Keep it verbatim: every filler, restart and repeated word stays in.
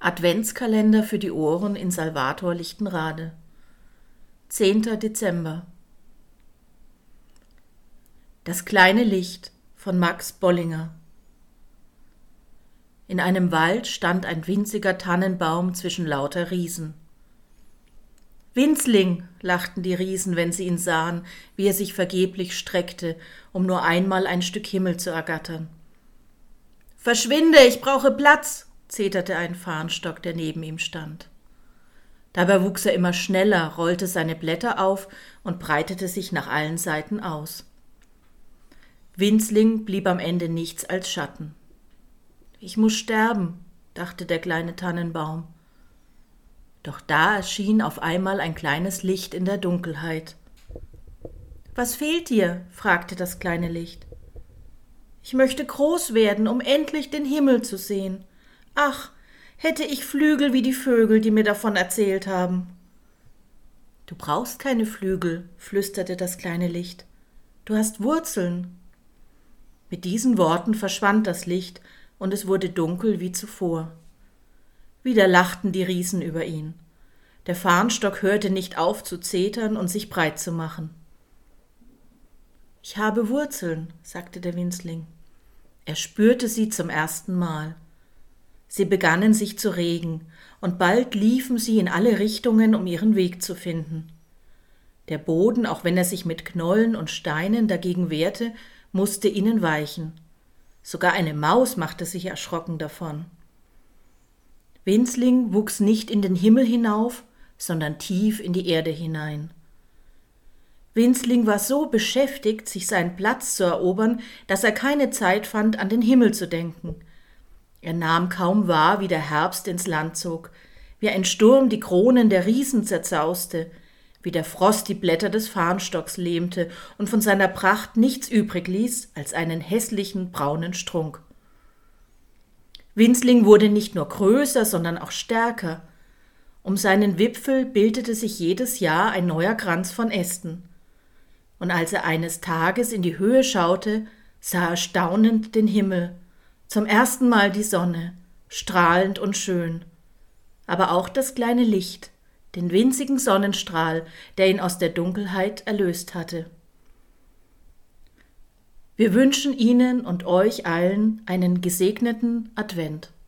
Adventskalender für die Ohren in Salvator Lichtenrade. zehnter Dezember. Das kleine Licht von Max Bollinger. In einem Wald stand ein winziger Tannenbaum zwischen lauter Riesen. »Winzling«, lachten die Riesen, wenn sie ihn sahen, wie er sich vergeblich streckte, um nur einmal ein Stück Himmel zu ergattern. »Verschwinde, ich brauche Platz«, zeterte ein Farnstock, der neben ihm stand. Dabei wuchs er immer schneller, rollte seine Blätter auf und breitete sich nach allen Seiten aus. Winzling blieb am Ende nichts als Schatten. »Ich muss sterben«, dachte der kleine Tannenbaum. Doch da erschien auf einmal ein kleines Licht in der Dunkelheit. »Was fehlt dir?« fragte das kleine Licht. »Ich möchte groß werden, um endlich den Himmel zu sehen. Ach, hätte ich Flügel wie die Vögel, die mir davon erzählt haben.« »Du brauchst keine Flügel«, flüsterte das kleine Licht. »Du hast Wurzeln.« Mit diesen Worten verschwand das Licht, und es wurde dunkel wie zuvor. Wieder lachten die Riesen über ihn. Der Farnstock hörte nicht auf zu zetern und sich breit zu machen. »Ich habe Wurzeln«, sagte der Winzling. Er spürte sie zum ersten Mal. Sie begannen sich zu regen, und bald liefen sie in alle Richtungen, um ihren Weg zu finden. Der Boden, auch wenn er sich mit Knollen und Steinen dagegen wehrte, musste ihnen weichen. Sogar eine Maus machte sich erschrocken davon. Winzling wuchs nicht in den Himmel hinauf, sondern tief in die Erde hinein. Winzling war so beschäftigt, sich seinen Platz zu erobern, dass er keine Zeit fand, an den Himmel zu denken. Er nahm kaum wahr, wie der Herbst ins Land zog, wie ein Sturm die Kronen der Riesen zerzauste, wie der Frost die Blätter des Farnstocks lähmte und von seiner Pracht nichts übrig ließ als einen hässlichen braunen Strunk. Winzling wurde nicht nur größer, sondern auch stärker. Um seinen Wipfel bildete sich jedes Jahr ein neuer Kranz von Ästen. Und als er eines Tages in die Höhe schaute, sah er staunend den Himmel, zum ersten Mal die Sonne, strahlend und schön, aber auch das kleine Licht, den winzigen Sonnenstrahl, der ihn aus der Dunkelheit erlöst hatte. Wir wünschen Ihnen und euch allen einen gesegneten Advent.